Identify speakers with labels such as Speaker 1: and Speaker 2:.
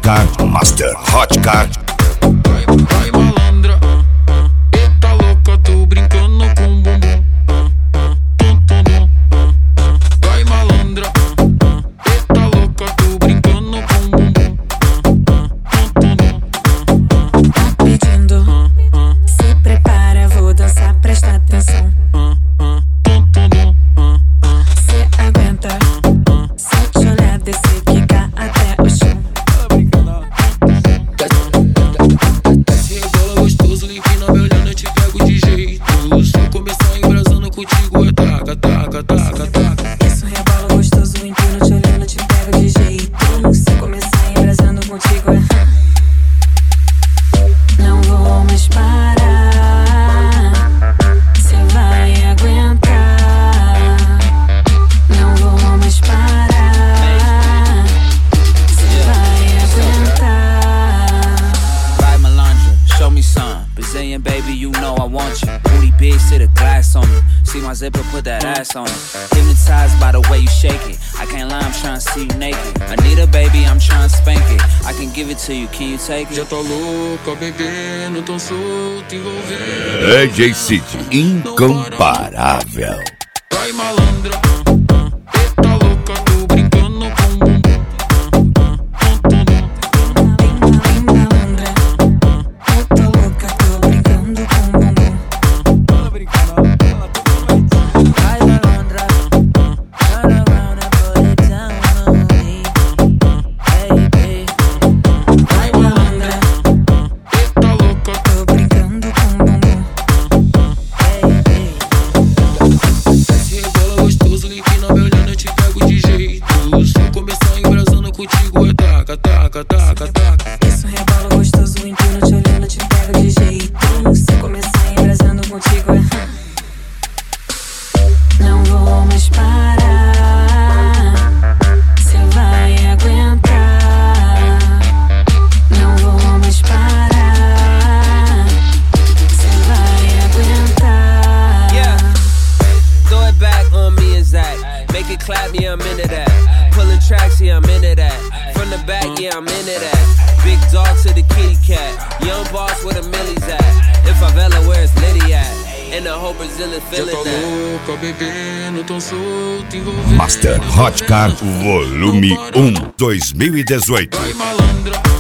Speaker 1: Hotcar Master. Hotcar.
Speaker 2: Vai malandra, eita louca, tô brincando com o bumbum. Vai malandra, eita louca, tô brincando com o bumbum.
Speaker 3: Tá pedindo, se prepara, vou dançar, presta atenção. Cê aguenta, se te olhar, descer, quicar até o chão.
Speaker 2: Se rebola gostoso, empina me olhando, eu te pego de jeito. Se eu começar embrasando contigo, é taca, taca, taca, taca.
Speaker 3: Isso rebola gostoso, empino te olhando, te pego de jeito. Se começar embrasando contigo é não vou mais parar. Cê vai aguentar. Não vou mais parar. Cê vai aguentar.
Speaker 4: Right, Melandra, show me some. Brazilian baby, you know I want you. Booty big, sit a glass on me. See my zipper, put that ass on it. Hypnotized by the way you shake it. I can't lie, I'm trying to see you naked. Anita, baby, I'm trying to spank it. I can give it to you, can you take
Speaker 2: Já
Speaker 4: it?
Speaker 2: tá louca, bebendo, tão solto, envolvendo.
Speaker 1: DJ City, incomparável.
Speaker 2: Vai malandra, eita louca, tô brincando com o bumbum.
Speaker 3: Bem malandra, eu tô louca, tô brincando com o bumbum.
Speaker 4: Hi, Melandra, turn around and put it down on me, baby.
Speaker 3: Vai malandra,
Speaker 2: Eita louca,
Speaker 3: tô brincando com o bumbum.
Speaker 2: se rebola gostoso, empina me olhando, eu te pego de jeito. Se eu começar embrasando contigo, é taca, taca, taca, taca.
Speaker 3: Isso rebola gostoso, empino te olhando, te pego de jeito. Se começar embrasando contigo é não vou mais parar. Cê vai aguentar. Não vou mais parar. Cê vai aguentar.
Speaker 4: Yeah. Throw it back on me and Zach. Make it clap, yeah, I'm into that. Pulling tracks, yeah, I'm into that. From the back, yeah, I'm into that. Big dog to the kitty cat. Young boss where the millies at. In favela, where's Liddy at? And the whole Brazilian
Speaker 2: Já
Speaker 4: feeling
Speaker 2: tá
Speaker 4: that.
Speaker 2: louca, bebendo, tão solto, envolvendo.
Speaker 1: Master Hotcar Volume 1 2018.
Speaker 2: Vai malandra,